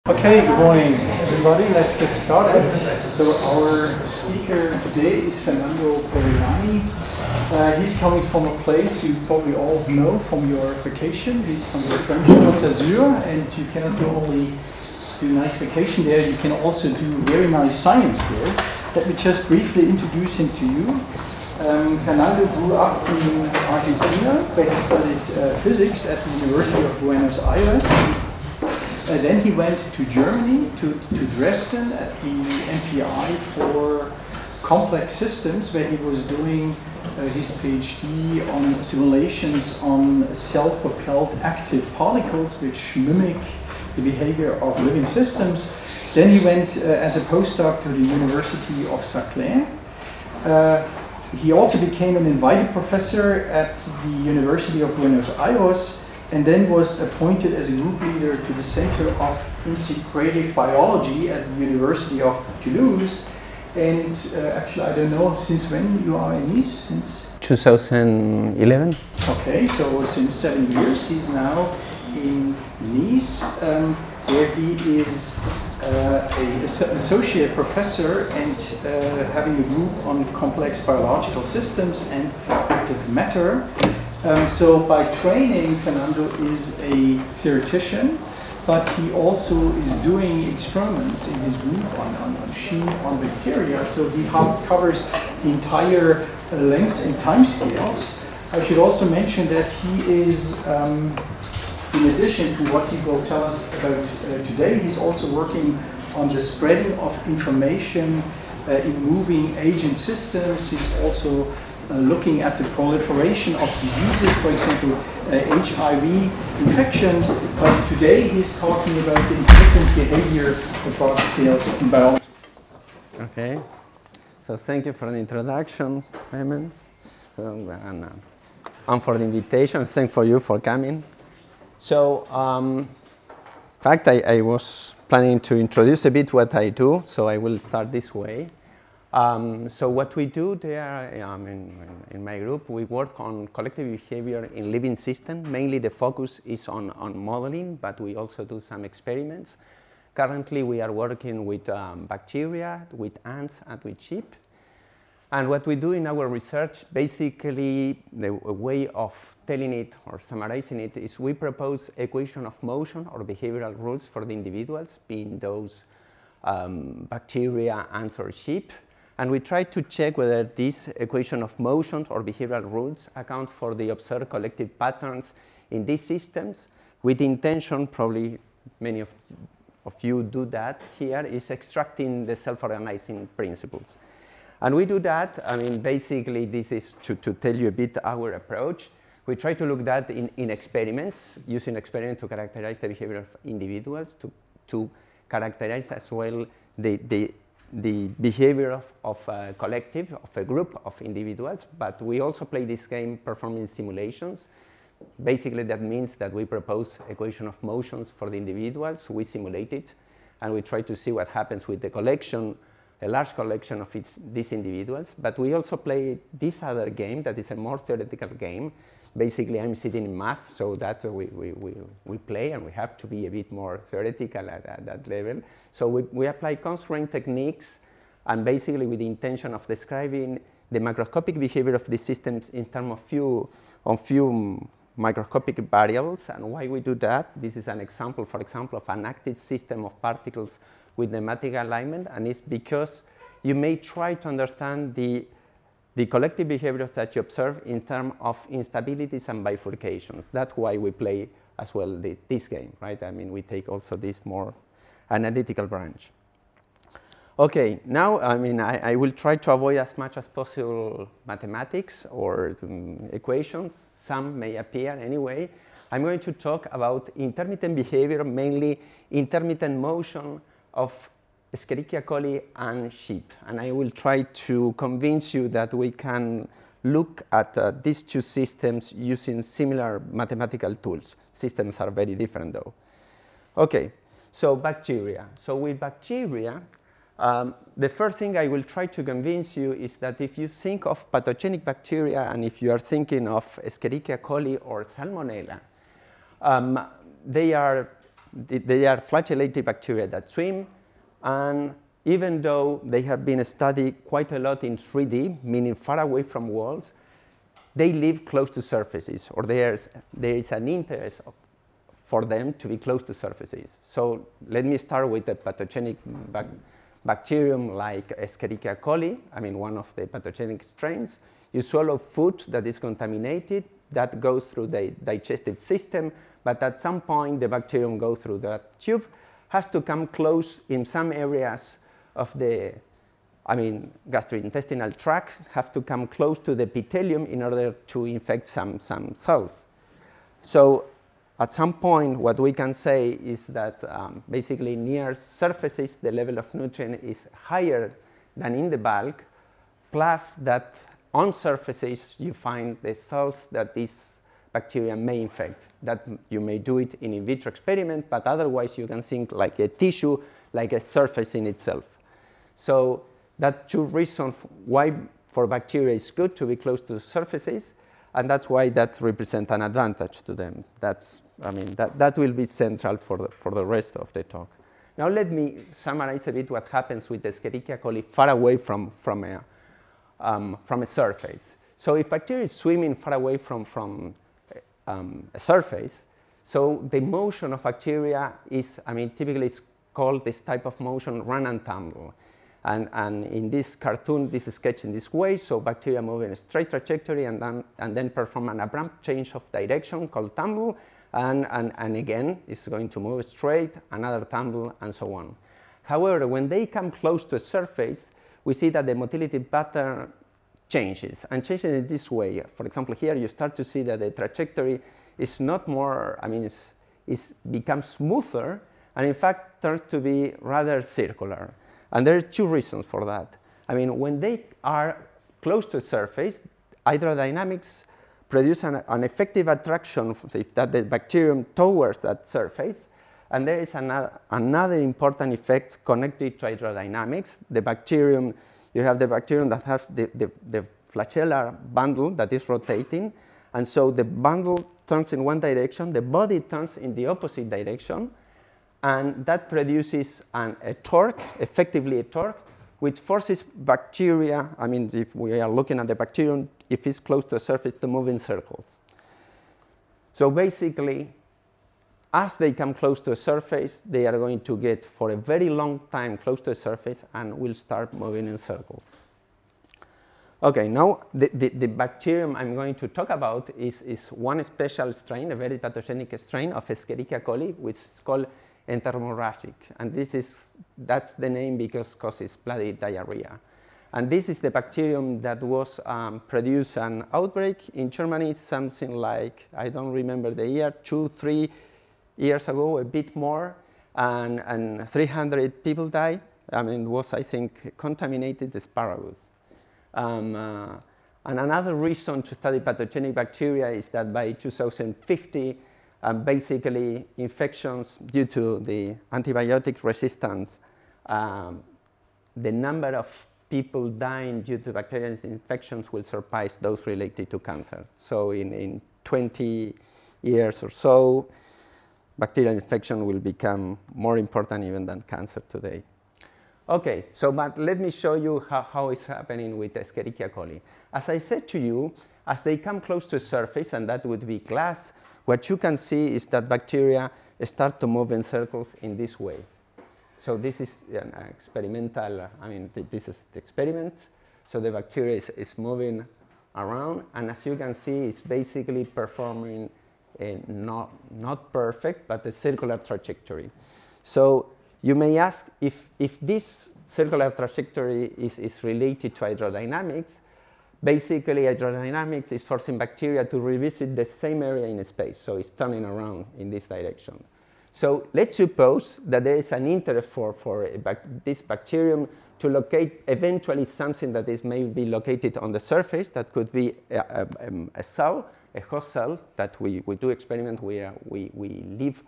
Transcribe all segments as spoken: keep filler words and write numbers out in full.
Okay, good morning everybody. Let's get started. So our speaker today is Fernando Perellani. Uh, he's coming from a place you probably all know from your vacation. He's from the French Côte d'Azur, and you cannot do only do nice vacation there, you can also do very nice science there. Let me just briefly introduce him to you. Um, Fernando grew up in Argentina, where he studied uh, physics at the University of Buenos Aires. Uh, then he went to Germany, to, to Dresden at the M P I for complex systems, where he was doing uh, his PhD on simulations on self-propelled active particles, which mimic the behavior of living systems. Then he went uh, as a postdoc to the University of Saclay. Uh, he also became an invited professor at the University of Buenos Aires, and then was appointed as a group leader to the Center of Integrative Biology at the University of Toulouse. And uh, actually, I don't know since when you are in Nice? Since two thousand eleven. Okay, so since seven years, he's now in Nice, um, where he is uh, an associate professor and uh, having a group on complex biological systems and active matter. Um, so by training, Fernando is a theoretician, but he also is doing experiments in his group on, on, on sheep, on bacteria, so he ha- covers the entire uh, lengths and time scales. I should also mention that he is, um, in addition to what he will tell us about uh, today, he's also working on the spreading of information uh, in moving agent systems. He's also Uh, looking at the proliferation of diseases, for example, uh, H I V infections. But today he's talking about the intermittent behavior across scales in biology. Okay, so thank you for the introduction, Clemens, um, and, uh, and for the invitation. Thanks for you for coming. So, um, in fact, I, I was planning to introduce a bit what I do, so I will start this way. Um, so what we do there um, in, in my group, we work on collective behavior in living systems. Mainly the focus is on, on modeling, but we also do some experiments. Currently we are working with um, bacteria, with ants, and with sheep. And what we do in our research, basically the way of telling it or summarizing it is we propose equation of motion or behavioral rules for the individuals, being those um, bacteria, ants, or sheep. And we try to check whether this equation of motions or behavioral rules account for the observed collective patterns in these systems, with the intention, probably many of, of you do that here, is extracting the self-organizing principles. And we do that, I mean, basically this is to, to tell you a bit our approach. We try to look at that in, in experiments, using experiments to characterize the behavior of individuals, to, to characterize as well the, the the behavior of, of a collective, of a group of individuals, but we also play this game performing simulations. Basically, that means that we propose equation of motions for the individuals, we simulate it, and we try to see what happens with the collection, a large collection of its, these individuals. But we also play this other game that is a more theoretical game. Basically, I'm sitting in math, so that uh, we, we, we, we play, and we have to be a bit more theoretical at, at that level. So we, we apply constraint techniques, and basically with the intention of describing the macroscopic behavior of these systems in terms of few, on few microscopic variables. And why we do that? This is an example, for example, of an active system of particles with nematic alignment, and it's because you may try to understand the the collective behavior that you observe in terms of instabilities and bifurcations. That's why we play as well the, this game, right? I mean, we take also this more analytical branch. Okay, now, I mean, I, I will try to avoid as much as possible mathematics or um, equations. Some may appear anyway. I'm going to talk about intermittent behavior, mainly intermittent motion of Escherichia coli and sheep, and I will try to convince you that we can look at uh, these two systems using similar mathematical tools. Systems are very different though. Okay, so bacteria. So with bacteria, um, the first thing I will try to convince you is that if you think of pathogenic bacteria and if you are thinking of Escherichia coli or Salmonella, um, they are they are flagellated bacteria that swim, and even though they have been studied quite a lot in three D, meaning far away from walls, they live close to surfaces, or there's, there is an interest of, for them to be close to surfaces. So let me start with a pathogenic bac bacterium like Escherichia coli, I mean one of the pathogenic strains. You swallow food that is contaminated, that goes through the digestive system, but at some point the bacterium goes through that tube, has to come close in some areas of the, I mean, gastrointestinal tract, have to come close to the epithelium in order to infect some, some cells. So at some point, what we can say is that um, basically near surfaces, the level of nutrient is higher than in the bulk, plus that on surfaces, you find the cells that these bacteria may infect. That you may do it in in vitro experiment, but otherwise you can think like a tissue, like a surface in itself. So that's two reasons why for bacteria it's good to be close to surfaces, and that's why that represents an advantage to them. That's, I mean, that, that will be central for the, for the rest of the talk. Now let me summarize a bit what happens with Escherichia coli far away from, from, a, um, from a surface. So if bacteria is swimming far away from, from um, a surface, so the motion of bacteria is, I mean, typically it's called this type of motion run and tumble. And, and in this cartoon, this is sketched in this way, so bacteria move in a straight trajectory and then, and then perform an abrupt change of direction called tumble, and, and, and again, it's going to move straight, another tumble, and so on. However, when they come close to a surface, we see that the motility pattern changes, and changes in this way. For example, here you start to see that the trajectory is not more, I mean, it's, it's becomes smoother, and in fact turns to be rather circular. And there are two reasons for that. I mean, when they are close to a surface, hydrodynamics produce an, an effective attraction if that the bacterium towards that surface. And there is another, another important effect connected to hydrodynamics. The bacterium, you have the bacterium that has the, the, the flagellar bundle that is rotating. And so the bundle turns in one direction, the body turns in the opposite direction. And that produces an, a torque, effectively a torque, which forces bacteria, I mean, if we are looking at the bacterium, if it's close to a surface, to move in circles. So basically, as they come close to a surface, they are going to get, for a very long time, close to a surface and will start moving in circles. Okay, now the, the, the bacterium I'm going to talk about is, is one special strain, a very pathogenic strain of Escherichia coli, which is called enteromorrhagic, and this is, that's the name because it causes bloody diarrhea. And this is the bacterium that was um, produced an outbreak in Germany, something like, I don't remember the year, two, three years ago, a bit more, and, and three hundred people died. I mean, it was, I think, contaminated asparagus. Um, uh, and another reason to study pathogenic bacteria is that by two thousand fifty, Um, basically, infections due to the antibiotic resistance, um, the number of people dying due to bacterial infections will surpass those related to cancer. So in, in twenty years or so, bacterial infection will become more important even than cancer today. Okay, so but let me show you how, how it's happening with Escherichia coli. As I said to you, as they come close to a surface, and that would be glass, what you can see is that bacteria start to move in circles in this way. So this is an experimental, I mean, th this is the experiment. So the bacteria is, is moving around, and as you can see, it's basically performing a not, not perfect, but a circular trajectory. So you may ask if, if this circular trajectory is, is related to hydrodynamics. Basically, hydrodynamics is forcing bacteria to revisit the same area in space, so it's turning around in this direction. So let's suppose that there is an interest for, for bac this bacterium to locate eventually something that is maybe located on the surface. That could be a, a, a cell, a host cell, that we, we do experiment where we, we leave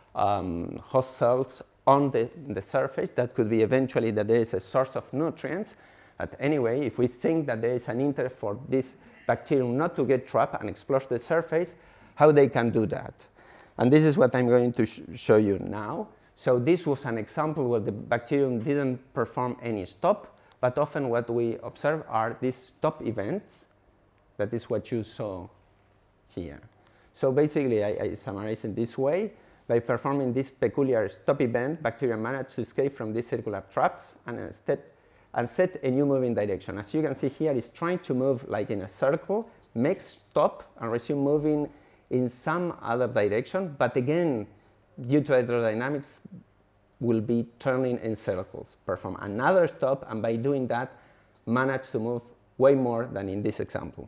um, host cells on the, the surface. That could be eventually that there is a source of nutrients. But anyway, if we think that there is an interest for this bacterium not to get trapped and explore the surface, how they can do that? And this is what I'm going to sh show you now. So this was an example where the bacterium didn't perform any stop, but often what we observe are these stop events. That is what you saw here. So basically, I, I summarize in this way. By performing this peculiar stop event, bacteria manage to escape from these circular traps and, instead, and set a new moving direction. As you can see here, it's trying to move like in a circle, makes stop and resume moving in some other direction, but again, due to hydrodynamics, will be turning in circles, perform another stop, and by doing that, manage to move way more than in this example.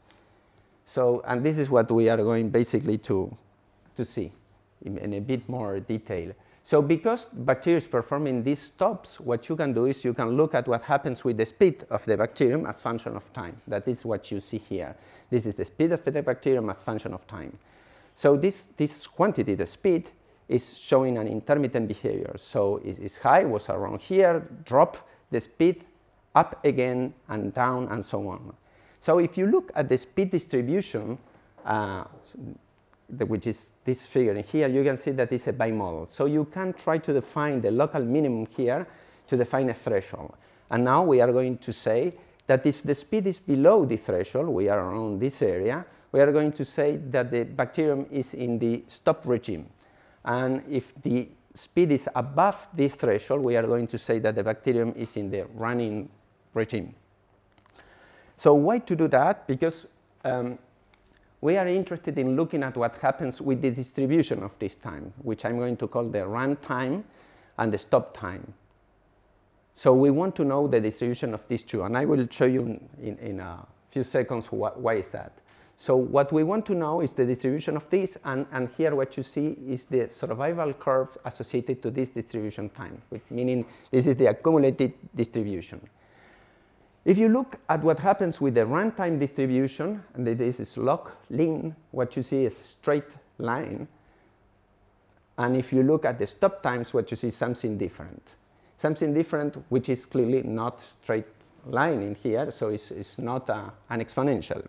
So, and this is what we are going basically to, to see in, in a bit more detail. So because bacteria is performing these stops, what you can do is you can look at what happens with the speed of the bacterium as function of time. That is what you see here. This is the speed of the bacterium as function of time. So this, this quantity, the speed, is showing an intermittent behavior. So it is high, was around here, drop the speed, up again, and down, and so on. So if you look at the speed distribution, uh, the, which is this figure in here, you can see that it's a bimodal. So you can try to define the local minimum here to define a threshold. And now we are going to say that if the speed is below the threshold, we are around this area, we are going to say that the bacterium is in the stop regime. And if the speed is above this threshold, we are going to say that the bacterium is in the running regime. So why to do that? Because um, we are interested in looking at what happens with the distribution of this time, which I'm going to call the run time and the stop time. So we want to know the distribution of these two, and I will show you in, in a few seconds wh why is that. So what we want to know is the distribution of this, and, and here what you see is the survival curve associated to this distribution time, which meaning this is the accumulated distribution. If you look at what happens with the runtime distribution, and this is log ln, what you see is a straight line. And if you look at the stop times, what you see is something different. Something different, which is clearly not straight line in here, so it's, it's not a, an exponential.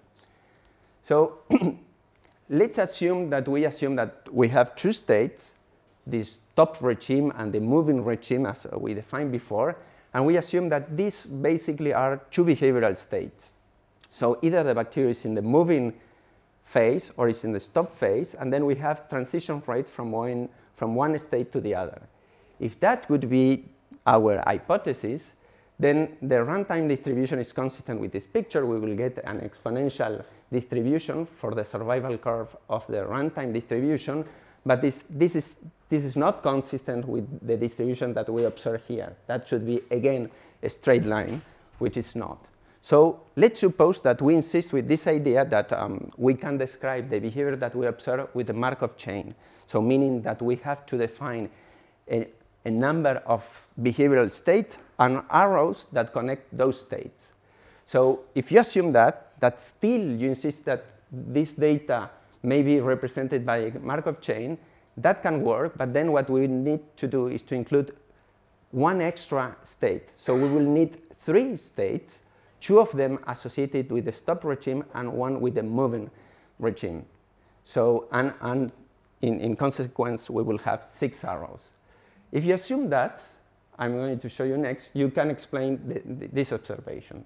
So let's assume that we assume that we have two states, the stop regime and the moving regime, as we defined before, and we assume that these basically are two behavioral states. So either the bacteria is in the moving phase or is in the stop phase, and then we have transition rates from one, from one state to the other. If that would be our hypothesis, then the runtime distribution is consistent with this picture. We will get an exponential distribution for the survival curve of the runtime distribution, but this, this, is, this is not consistent with the distribution that we observe here. That should be, again, a straight line, which is not. So let's suppose that we insist with this idea that um, we can describe the behavior that we observe with the Markov chain. So meaning that we have to define a, a number of behavioral states and arrows that connect those states. So if you assume that, that still you insist that this data may be represented by a Markov chain, that can work, but then what we need to do is to include one extra state. So we will need three states, two of them associated with the stop regime and one with the moving regime. So, and, and in, in consequence, we will have six arrows. If you assume that, I'm going to show you next, you can explain the, the, these observations.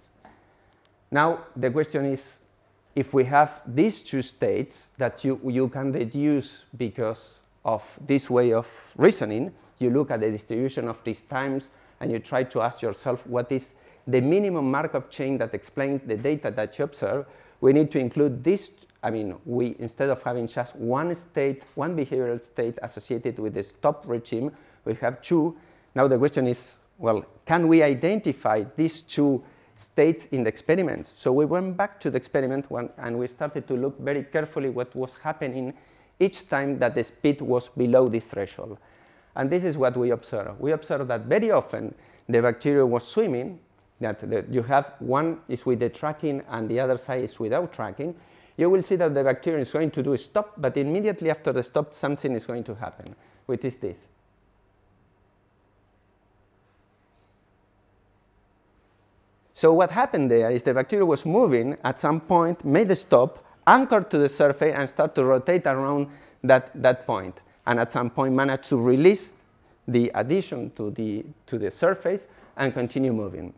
Now, the question is, if we have these two states that you, you can reduce because of this way of reasoning, you look at the distribution of these times and you try to ask yourself what is the minimum Markov chain that explains the data that you observe, we need to include this. I mean, we, instead of having just one state, one behavioral state associated with the stop regime, we have two. Now the question is, well, can we identify these two states in the experiment? So we went back to the experiment one, and we started to look very carefully what was happening each time that the speed was below the threshold. And this is what we observed. We observed that very often the bacteria was swimming, that the, you have one is with the tracking and the other side is without tracking. You will see that the bacteria is going to do a stop, but immediately after the stop, something is going to happen, which is this. So what happened there is the bacteria was moving at some point, made a stop, anchor to the surface and start to rotate around that, that point. And at some point manage to release the addition to the, to the surface and continue moving.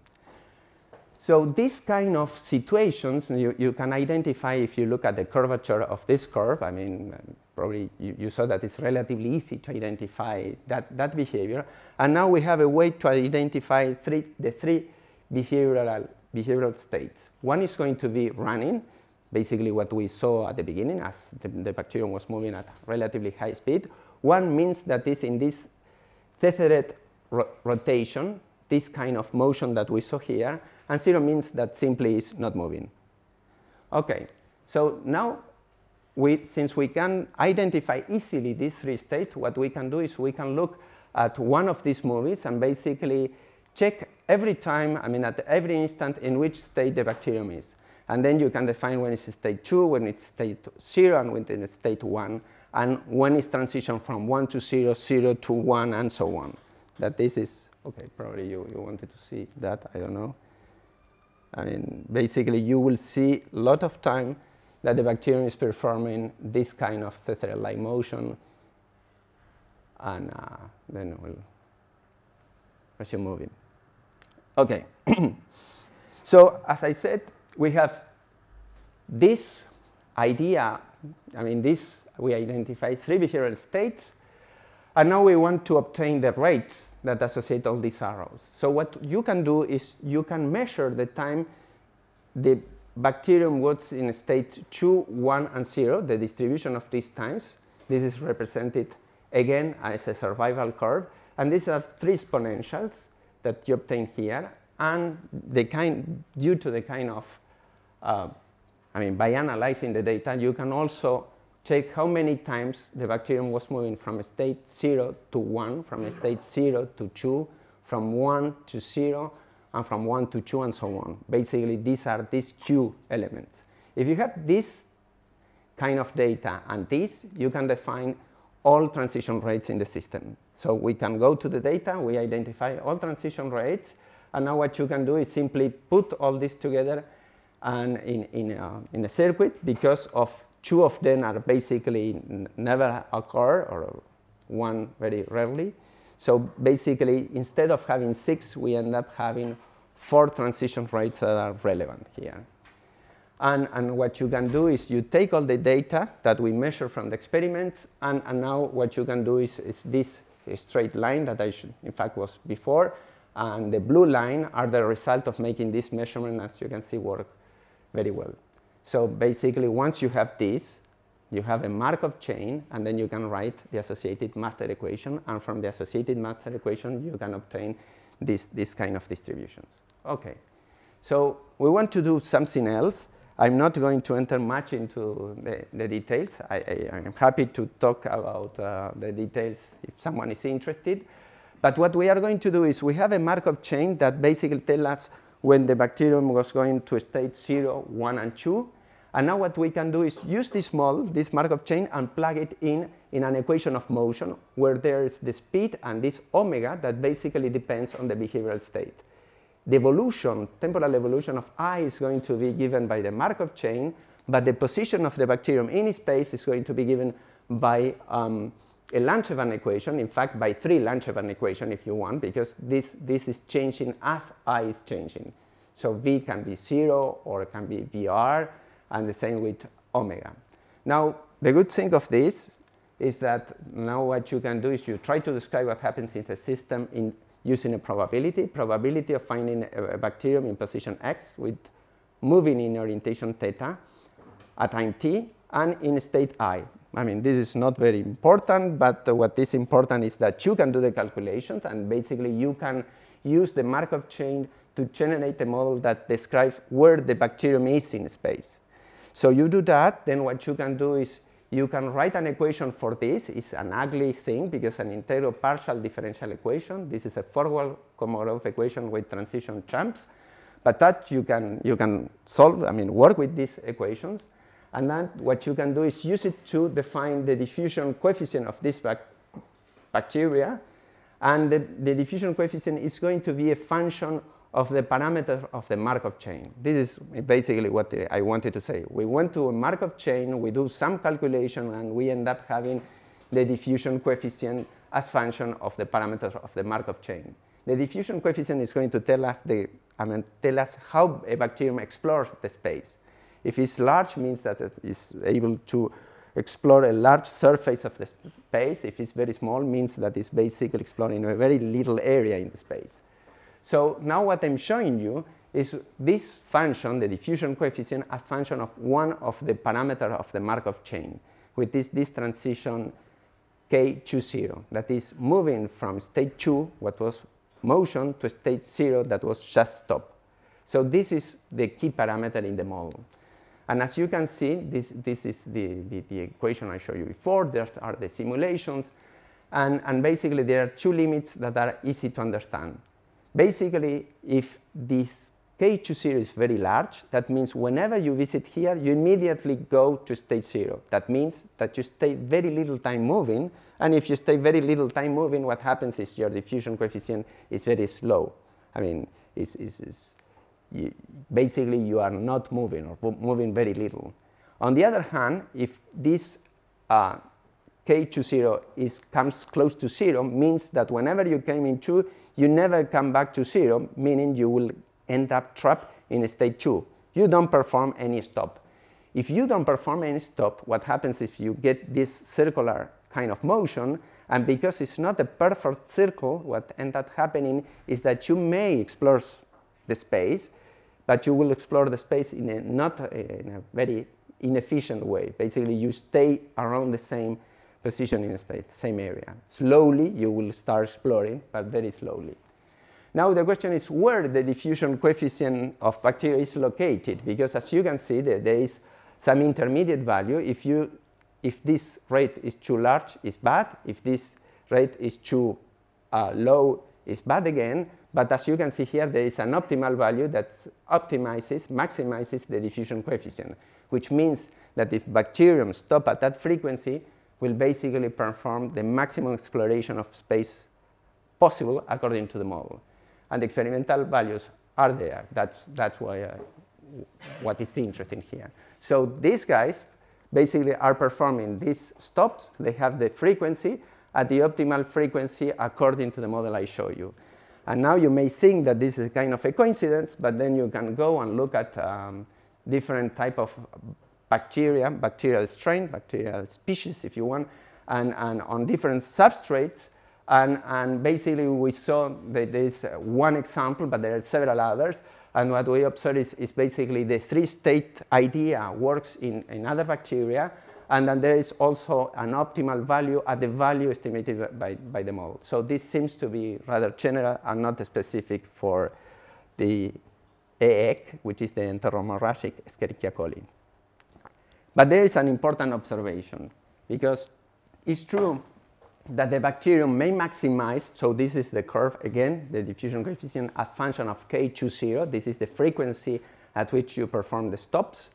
So these kind of situations you, you can identify if you look at the curvature of this curve. I mean, probably you, you saw that it's relatively easy to identify that, that behavior. And now we have a way to identify three, the three behavioral, behavioral states. One is going to be running, basically what we saw at the beginning as the, the bacterium was moving at relatively high speed. One means that it's in this tethered ro rotation, this kind of motion that we saw here, and zero means that simply is not moving. Okay, so now we, since we can identify easily these three states, what we can do is we can look at one of these movies and basically check every time, I mean at every instant in which state the bacterium is. And then you can define when it's state two, when it's state zero, and when it's state one, and when it's transition from one to zero, zero to one, and so on. That this is, okay, probably you, you wanted to see that, I don't know. I mean, basically you will see a lot of time that the bacterium is performing this kind of tethered-like motion, and uh, then we'll resume moving. Okay, so as I said, we have this idea, I mean, this, we identify three behavioral states, and now we want to obtain the rates that associate all these arrows. So what you can do is you can measure the time the bacterium was in state two, one, and zero, the distribution of these times. This is represented again as a survival curve, and these are three exponentials that you obtain here, and the kind, due to the kind of, uh, I mean, by analyzing the data, you can also check how many times the bacterium was moving from state zero to one, from state zero to two, from one to zero, and from one to two, and so on. Basically, these are these Q elements. If you have this kind of data and this, you can define all transition rates in the system. So we can go to the data, we identify all transition rates, and now what you can do is simply put all this together and in, in, a, in a circuit, because of two of them are basically never occur, or one very rarely. So basically, instead of having six, we end up having four transition rates that are relevant here. And, and what you can do is you take all the data that we measure from the experiments, and, and now what you can do is, is this straight line that I should, in fact was before, and the blue line are the result of making this measurement, as you can see, work very well. So basically, once you have this, you have a Markov chain, and then you can write the associated master equation, and from the associated master equation, you can obtain this, this kind of distributions. Okay, so we want to do something else. I'm not going to enter much into the, the details. I, I, I'm happy to talk about uh, the details if someone is interested. But what we are going to do is we have a Markov chain that basically tells us when the bacterium was going to state zero, one, and two. And now what we can do is use this model, this Markov chain, and plug it in in an equation of motion where there is the speed and this omega that basically depends on the behavioral state. The evolution, temporal evolution of I is going to be given by the Markov chain, but the position of the bacterium in space is going to be given by um, a Langevin equation, in fact by three Langevin equations if you want, because this, this is changing as I is changing. So V can be zero or it can be V R, and the same with omega. Now, the good thing of this is that now what you can do is you try to describe what happens in the system in using a probability, probability of finding a, a bacterium in position X with moving in orientation theta at time t and in state I. I mean, this is not very important, but uh, what is important is that you can do the calculations, and basically you can use the Markov chain to generate a model that describes where the bacterium is in space. So you do that, then what you can do is you can write an equation for this. It's an ugly thing because an integral partial differential equation. This is a Forward-Kolmogorov equation with transition chunks. But that you can, you can solve, I mean, work with these equations. And then what you can do is use it to define the diffusion coefficient of this bac bacteria. And the, the diffusion coefficient is going to be a function of the parameters of the Markov chain. This is basically what I wanted to say. We went to a Markov chain, we do some calculation, and we end up having the diffusion coefficient as function of the parameters of the Markov chain. The diffusion coefficient is going to tell us, the, I mean, tell us how a bacterium explores the space. If it's large, means that it is able to explore a large surface of the space. If it's very small, means that it's basically exploring a very little area in the space. So now what I'm showing you is this function, the diffusion coefficient, as function of one of the parameters of the Markov chain, which is this transition K two zero, that is moving from state two, what was motion, to state zero, that was just stop. So this is the key parameter in the model. And as you can see, this, this is the, the, the equation I showed you before. There are the simulations. And, and basically, there are two limits that are easy to understand. Basically, if this K two zero is very large, that means whenever you visit here, you immediately go to state zero. That means that you stay very little time moving. And if you stay very little time moving, what happens is your diffusion coefficient is very slow. I mean, it's, it's, it's You, basically you are not moving or moving very little. On the other hand, if this uh, K two zero is, comes close to zero, means that whenever you came in two, you never come back to zero, meaning you will end up trapped in state two. You don't perform any stop. If you don't perform any stop, what happens is you get this circular kind of motion, and because it's not a perfect circle, what ends up happening is that you may explore the space, but you will explore the space in a not a, in a very inefficient way. Basically, you stay around the same position in the space, same area. Slowly, you will start exploring, but very slowly. Now, the question is where the diffusion coefficient of bacteria is located, because as you can see, there, there is some intermediate value. If, you, if this rate is too large, it's bad. If this rate is too uh, low, it's bad again. But as you can see here, there is an optimal value that optimizes, maximizes the diffusion coefficient, which means that if bacterium stop at that frequency, will basically perform the maximum exploration of space possible according to the model. And the experimental values are there. That's, that's why, uh, what is interesting here. So these guys basically are performing these stops. They have the frequency at the optimal frequency according to the model I show you. And now you may think that this is kind of a coincidence, but then you can go and look at um, different type of bacteria, bacterial strain, bacterial species, if you want, and, and on different substrates. And, and basically, we saw that there is one example, but there are several others. And what we observe is, is basically the three-state idea works in, in other bacteria. And then there is also an optimal value at the value estimated by, by the model. So this seems to be rather general and not specific for the E E C, which is the enteromorrhagic Escherichia coli. But there is an important observation, because it's true that the bacterium may maximize, so this is the curve again, the diffusion coefficient as function of K two zero. This is the frequency at which you perform the stops.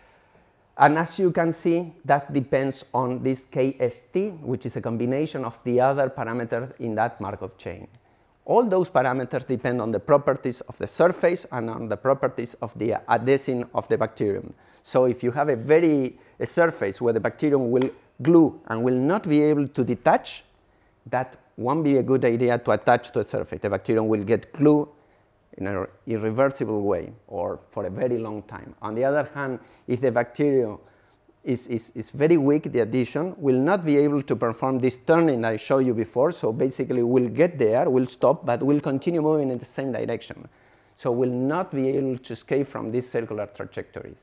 And as you can see, that depends on this K S T, which is a combination of the other parameters in that Markov chain. All those parameters depend on the properties of the surface and on the properties of the adhesion of the bacterium. So if you have a very a surface where the bacterium will glue and will not be able to detach, that won't be a good idea to attach to a surface. The bacterium will get glue in an irreversible way or for a very long time. On the other hand, if the bacterium is, is, is very weak, the adhesion will not be able to perform this turning I showed you before. So basically, we'll get there, we'll stop, but we'll continue moving in the same direction. So we'll not be able to escape from these circular trajectories.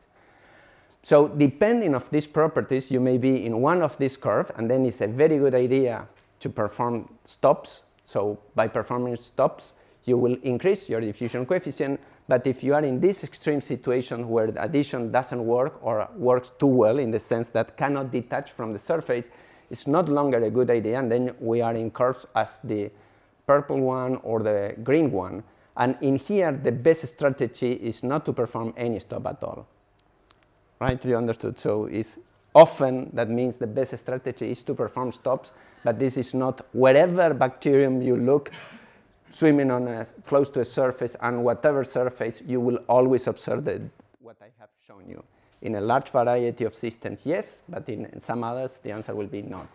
So depending on these properties, you may be in one of these curves, and then it's a very good idea to perform stops. So by performing stops, you will increase your diffusion coefficient. But if you are in this extreme situation where the adhesion doesn't work or works too well in the sense that cannot detach from the surface, it's no longer a good idea. And then we are in curves as the purple one or the green one. And in here, the best strategy is not to perform any stop at all. Right? You understood? So it's often that means the best strategy is to perform stops, but this is not wherever bacterium you look, swimming on a, close to a surface, and whatever surface, you will always observe the, what I have shown you. In a large variety of systems, yes, but in, in some others, the answer will be not.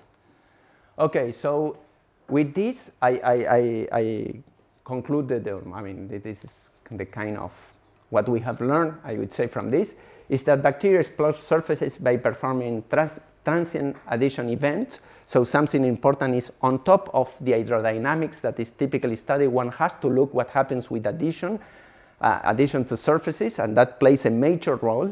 Okay, so with this, I, I, I, I concluded, um, I mean, this is the kind of what we have learned, I would say, from this, is that bacteria explore surfaces by performing trans transient addition events. So something important is on top of the hydrodynamics that is typically studied, one has to look what happens with addition, uh, addition to surfaces, and that plays a major role.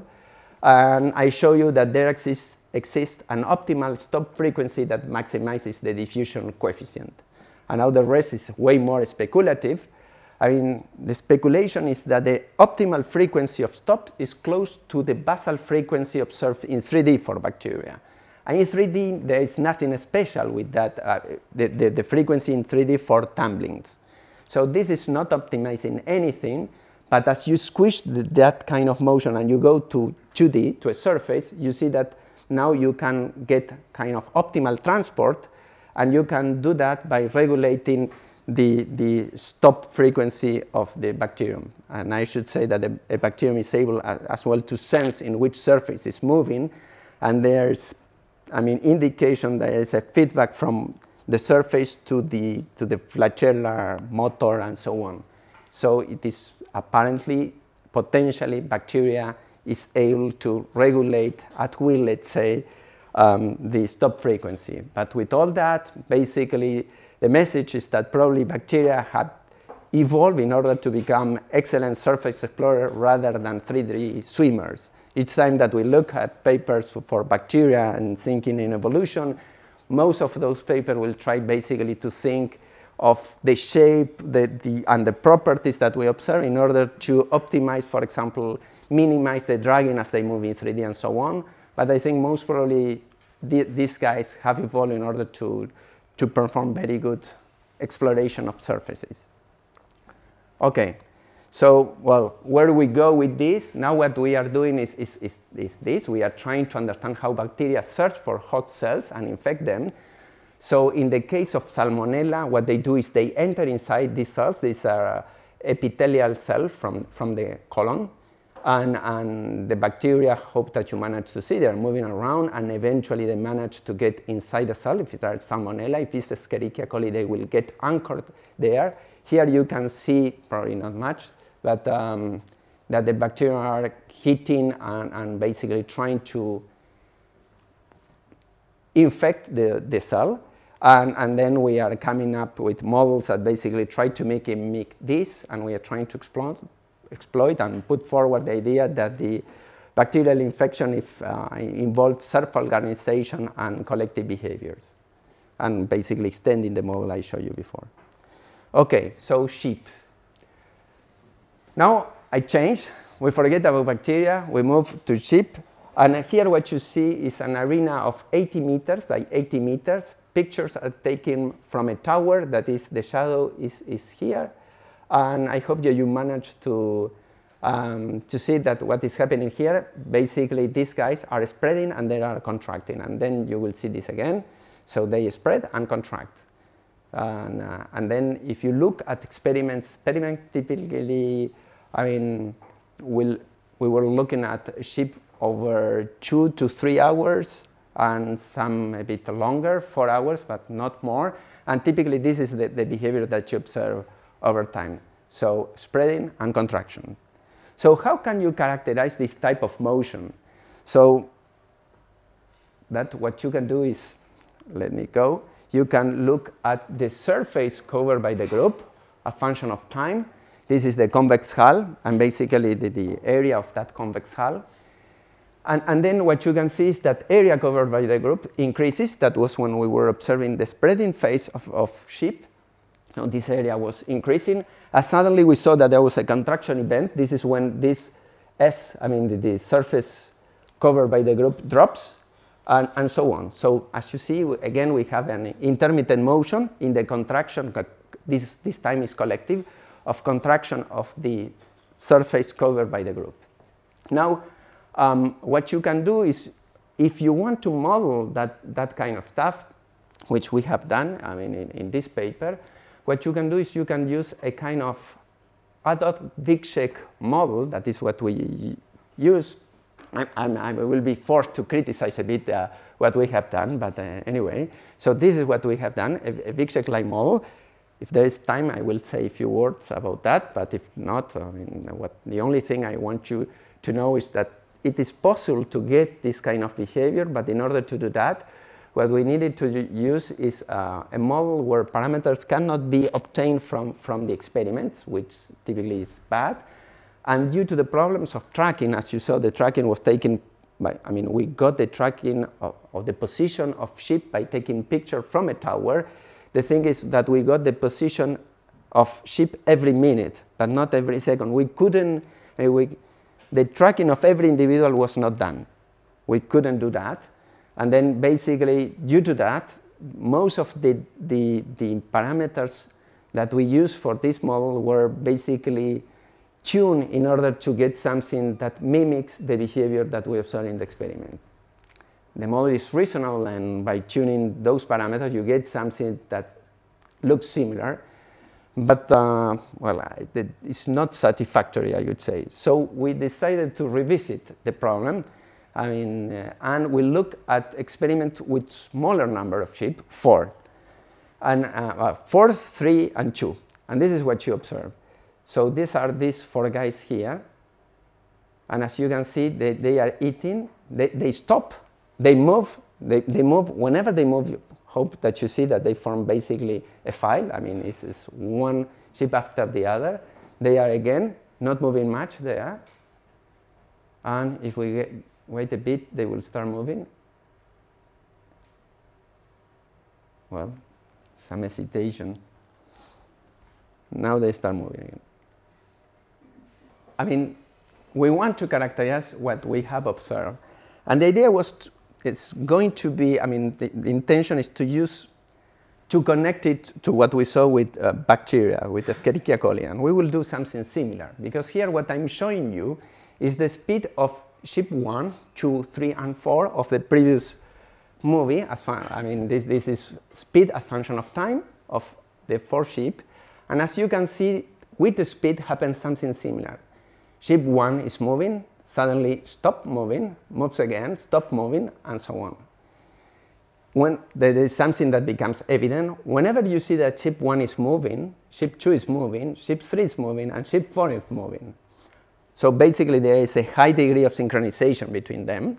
And I show you that there exists, exists an optimal stop frequency that maximizes the diffusion coefficient. And now the rest is way more speculative. I mean, the speculation is that the optimal frequency of stop is close to the basal frequency observed in three D for bacteria. And in three D, there is nothing special with that, uh, the, the, the frequency in three D for tumblings. So this is not optimizing anything, but as you squish the, that kind of motion and you go to two D, to a surface, you see that now you can get kind of optimal transport, and you can do that by regulating the, the stop frequency of the bacterium. And I should say that a, a bacterium is able uh, as well to sense in which surface it's moving, and there's, I mean, indication that there is a feedback from the surface to the, to the flagellar motor and so on. So it is apparently, potentially, bacteria is able to regulate at will, let's say, um, the stop frequency. But with all that, basically, the message is that probably bacteria have evolved in order to become excellent surface explorers rather than three D swimmers. Each time that we look at papers for bacteria and thinking in evolution, most of those papers will try basically to think of the shape the, the, and the properties that we observe in order to optimize, for example, minimize the dragging as they move in three D and so on. But I think most probably the, these guys have evolved in order to, to perform very good exploration of surfaces. Okay. So, well, where do we go with this? Now what we are doing is, is, is, is this. We are trying to understand how bacteria search for host cells and infect them. So in the case of Salmonella, what they do is they enter inside these cells. These are epithelial cells from, from the colon. And, and the bacteria hope that you manage to see. They're moving around, and eventually they manage to get inside the cell. If it's a Salmonella, if it's Escherichia coli, they will get anchored there. Here you can see, probably not much, but um, that the bacteria are hitting and, and basically trying to infect the, the cell. And, and then we are coming up with models that basically try to make it mimic this, and we are trying to exploit, exploit and put forward the idea that the bacterial infection if, uh, involves self-organization and collective behaviors, and basically extending the model I showed you before. Okay, so sheep. Now I change. We forget about bacteria. We move to sheep. And here what you see is an arena of eighty meters by eighty meters. Pictures are taken from a tower that is, the shadow is, is here. And I hope that you managed to, um, to see that what is happening here, basically these guys are spreading and they are contracting. And then you will see this again. So they spread and contract. And, uh, and then if you look at experiments, experiments typically, I mean, we'll, we were looking at sheep over two to three hours, and some a bit longer, four hours, but not more. And typically this is the, the behavior that you observe over time. So spreading and contraction. So how can you characterize this type of motion? So that what you can do is, let me go. You can look at the surface covered by the group, a function of time. This is the convex hull, and basically the, the area of that convex hull. And, and then what you can see is that area covered by the group increases. That was when we were observing the spreading phase of, of sheep. Now this area was increasing. As suddenly we saw that there was a contraction event. This is when this S, I mean the, the surface covered by the group drops. And, and so on. So as you see, again, we have an intermittent motion in the contraction, this, this time is collective, of contraction of the surface covered by the group. Now, um, what you can do is, if you want to model that, that kind of stuff, which we have done, I mean, in, in this paper, what you can do is you can use a kind of ad hoc Vic-Check model. That is what we use. I, I, I will be forced to criticize a bit uh, what we have done, but uh, anyway. So this is what we have done, a, a Vic-Check-like model. If there is time, I will say a few words about that, but if not, I mean, what, the only thing I want you to know is that it is possible to get this kind of behavior, but in order to do that, what we needed to use is uh, a model where parameters cannot be obtained from, from the experiments, which typically is bad. And due to the problems of tracking, as you saw, the tracking was taken by, I mean, we got the tracking of, of the position of ship by taking picture from a tower. The thing is that we got the position of ship every minute, but not every second. We couldn't, uh, we, the tracking of every individual was not done. We couldn't do that. And then basically, due to that, most of the, the, the parameters that we use for this model were basically tuned in order to get something that mimics the behavior that we observe in the experiment. The model is reasonable, and by tuning those parameters, you get something that looks similar. But, uh, well, it's not satisfactory, I would say. So we decided to revisit the problem. I mean, uh, and we look at experiment with smaller number of sheep, four. And uh, uh, four, three, and two. And this is what you observe. So these are these four guys here. And as you can see, they, they are eating. They, they stop. They move. They, they move. Whenever they move, you hope that you see that they form basically a file. I mean, this is one sheep after the other. They are, again, not moving much there. And if we get, wait a bit, they will start moving. Well, some hesitation. Now they start moving again. I mean, we want to characterize what we have observed. And the idea was, to, it's going to be, I mean, the, the intention is to use, to connect it to what we saw with uh, bacteria, with Escherichia coli. And we will do something similar. Because here what I'm showing you is the speed of ship one, two, three, and four of the previous movie. As far, I mean, this, this is speed as function of time of the four ship. And as you can see, with the speed happens something similar. Ship one is moving, suddenly stop moving, moves again, stop moving, and so on. When there is something that becomes evident, whenever you see that ship one is moving, ship two is moving, ship three is moving, and ship four is moving. So basically there is a high degree of synchronization between them.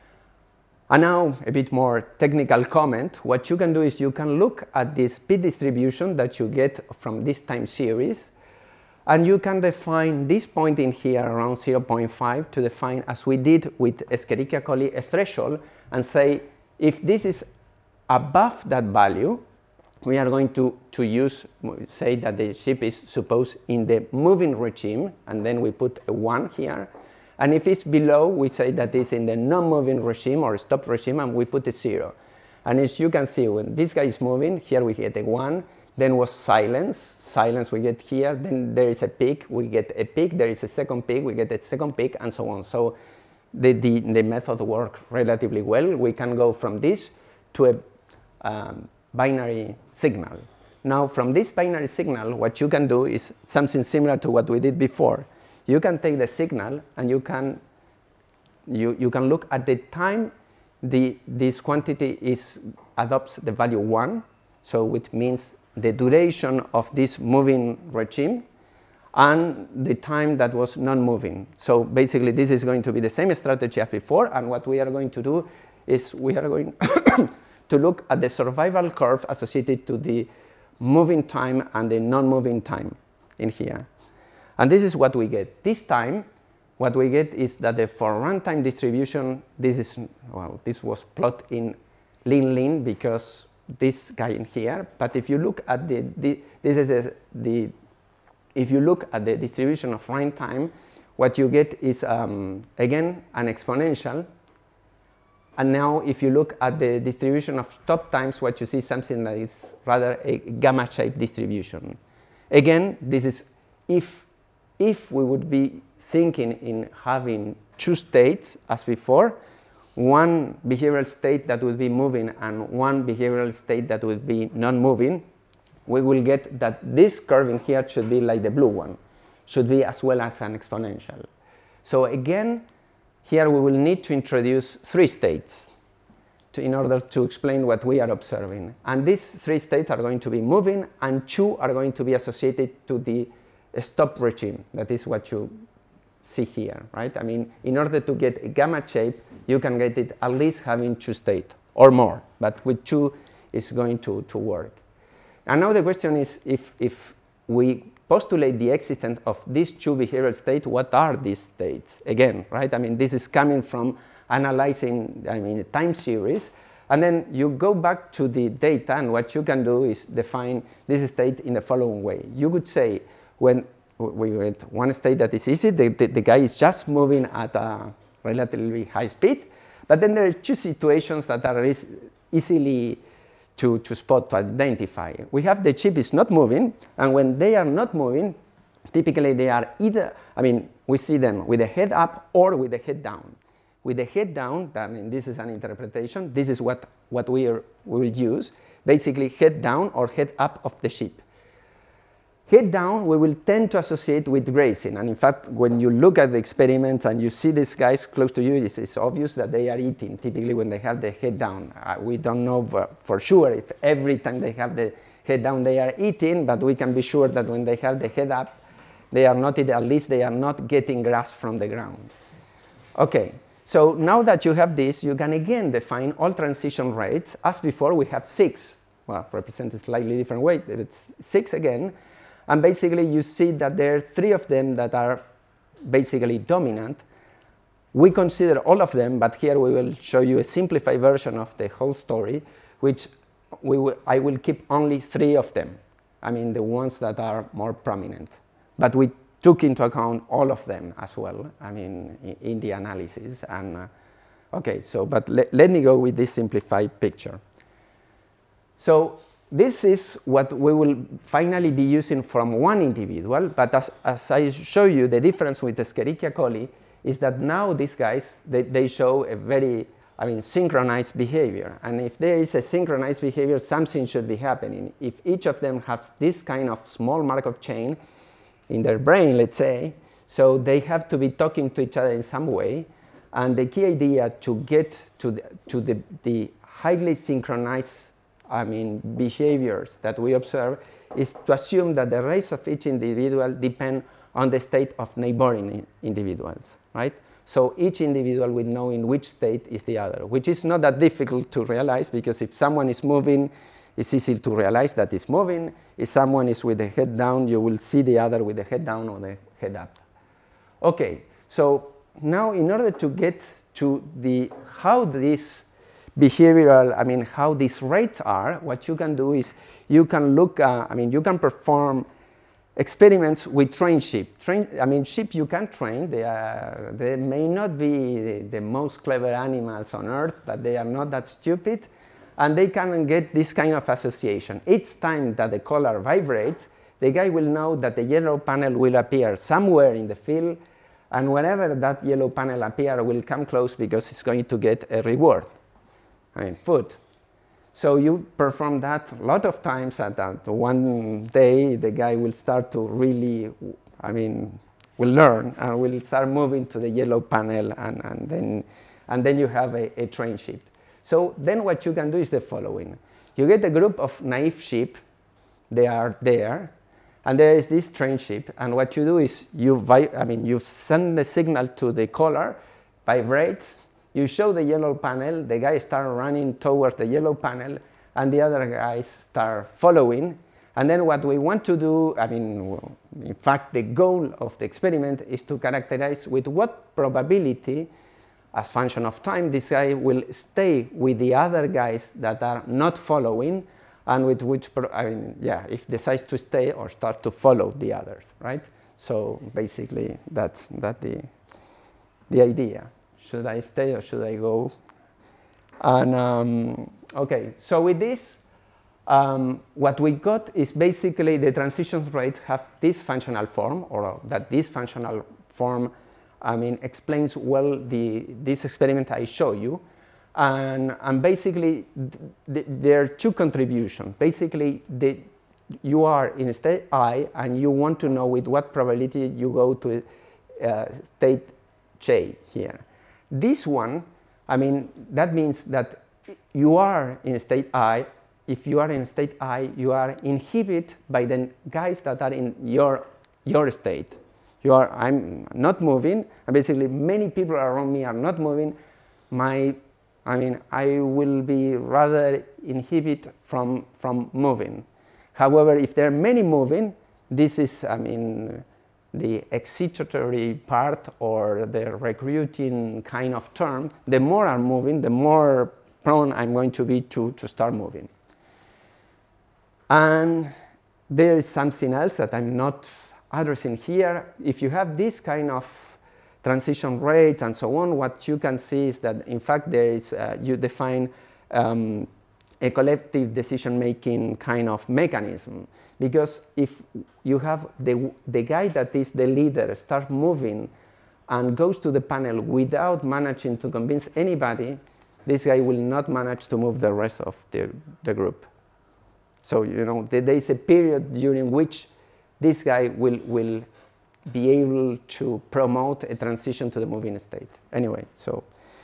And now a bit more technical comment. What you can do is you can look at the speed distribution that you get from this time series, and you can define this point in here around zero point five to define, as we did with Escherichia coli, a threshold, and say if this is above that value, we are going to, to use, say that the ship is supposed in the moving regime, and then we put a one here. And if it's below, we say that it's in the non-moving regime or stop regime, and we put a zero. And as you can see, when this guy is moving, here we get a one, then was silence, silence we get here, then there is a peak, we get a peak, there is a second peak, we get a second peak, and so on. So the, the, the method works relatively well. We can go from this to a um, binary signal. Now, from this binary signal, what you can do is something similar to what we did before. You can take the signal and you can, you, you can look at the time the, this quantity is, adopts the value one, so which means the duration of this moving regime and the time that was non-moving. So basically this is going to be the same strategy as before, and what we are going to do is we are going to look at the survival curve associated to the moving time and the non-moving time in here. And this is what we get. This time, what we get is that the for runtime distribution, this is, well, this was plotted in lean-lean because this guy in here. But if you look at the, the this is the, the, if you look at the distribution of runtime, what you get is, um, again, an exponential. And now, if you look at the distribution of stop times, what you see is something that is rather a gamma-shaped distribution. Again, this is if, if we would be thinking in having two states as before, one behavioral state that would be moving and one behavioral state that would be non-moving, we will get that this curve in here should be like the blue one, should be as well as an exponential. So again, here we will need to introduce three states to, in order to explain what we are observing. And these three states are going to be moving, and two are going to be associated to the stop regime. That is what you see here, right? I mean, in order to get a gamma shape, you can get it at least having two states or more, but with two it's going to, to work. And now the question is, if, if we postulate the existence of these two behavioral states, what are these states? Again, right? I mean, this is coming from analyzing, I mean, a time series, and then you go back to the data, and what you can do is define this state in the following way. You could say, when we get one state that is easy, the, the, the guy is just moving at a relatively high speed, but then there are two situations that are eas easily to, to spot, to identify. We have the chip is not moving, and when they are not moving, typically they are either, I mean, we see them with the head up or with the head down. With the head down, I mean, this is an interpretation, this is what, what we, are, we will use, basically head down or head up of the ship. Head down, we will tend to associate with grazing, and in fact, when you look at the experiment and you see these guys close to you, it's, it's obvious that they are eating, typically when they have the head down. Uh, we don't know for sure if every time they have the head down they are eating, but we can be sure that when they have the head up, they are not eating, at least they are not getting grass from the ground. Okay, so now that you have this, you can again define all transition rates. As before, we have six, well, represented slightly different way, but it's six again. And basically, you see that there are three of them that are basically dominant. We consider all of them, but here we will show you a simplified version of the whole story, which we will, I will keep only three of them. I mean, the ones that are more prominent. But we took into account all of them as well, I mean, in, in the analysis. And uh, okay, so, but le let me go with this simplified picture. So, this is what we will finally be using from one individual, but as, as I show you, the difference with Escherichia coli is that now these guys, they, they show a very, I mean, synchronized behavior. And if there is a synchronized behavior, something should be happening. If each of them have this kind of small Markov chain in their brain, let's say, so they have to be talking to each other in some way. And the key idea to get to the, to the, the highly synchronized I mean, behaviors that we observe is to assume that the rates of each individual depend on the state of neighboring individuals, right? So each individual will know in which state is the other, which is not that difficult to realize, because if someone is moving, it's easy to realize that it's moving. If someone is with the head down, you will see the other with the head down or the head up. Okay, so now in order to get to the how this behavioral, I mean, how these rates are, what you can do is you can look, uh, I mean, you can perform experiments with trained sheep. Train, I mean, sheep you can train. They, are, they may not be the, the most clever animals on earth, but they are not that stupid. And they can get this kind of association. Each time that the collar vibrates, the guy will know that the yellow panel will appear somewhere in the field, and whenever that yellow panel appears, will come close because it's going to get a reward. I mean, food. So you perform that a lot of times, and that one day the guy will start to really, I mean, will learn and will start moving to the yellow panel, and, and, then, and then you have a, a trained sheep. So then what you can do is the following. You get a group of naive sheep, they are there, and there is this trained sheep, and what you do is you, vi I mean, you send the signal to the collar, vibrates, you show the yellow panel, the guys start running towards the yellow panel, and the other guys start following. And then what we want to do, I mean, in fact, the goal of the experiment is to characterize with what probability, as function of time, this guy will stay with the other guys that are not following, and with which, I mean, yeah, if decides to stay or start to follow the others, right? So basically, that's that the, the idea. Should I stay or should I go? And um, okay, so with this, um, what we got is basically the transition rates have this functional form, or that this functional form, I mean, explains well the, this experiment I show you. And, and basically, th th there are two contributions. Basically, the you are in state I and you want to know with what probability you go to uh, state J here. This one, I mean, that means that you are in state I. If you are in state I, you are inhibited by the guys that are in your, your state. You are, I'm not moving, and basically many people around me are not moving. My, I mean, I will be rather inhibited from, from moving. However, if there are many moving, this is, I mean, the excitatory part or the recruiting kind of term. The more I'm moving, the more prone I'm going to be to, to start moving. And there is something else that I'm not addressing here. If you have this kind of transition rate and so on, what you can see is that in fact there is, uh, you define um, a collective decision-making kind of mechanism. Because if you have the, the guy that is the leader start moving and goes to the panel without managing to convince anybody, this guy will not manage to move the rest of the, the group. So, you know, there is a period during which this guy will, will be able to promote a transition to the moving state. Anyway, so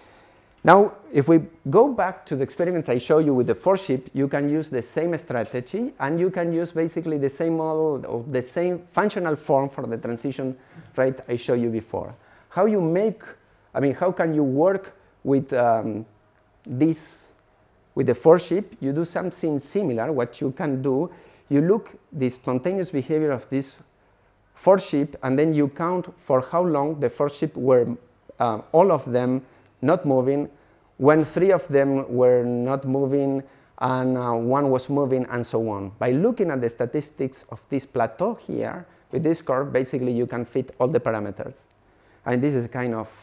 now if we go back to the experiment I showed you with the force ship, you can use the same strategy and you can use basically the same model or the same functional form for the transition rate I showed you before. How you make, I mean, how can you work with um, this, with the force ship? You do something similar. What you can do, you look the spontaneous behavior of this force ship and then you count for how long the force ship were, uh, all of them not moving, when three of them were not moving and uh, one was moving and so on. By looking at the statistics of this plateau here, with this curve, basically you can fit all the parameters. And this is a kind of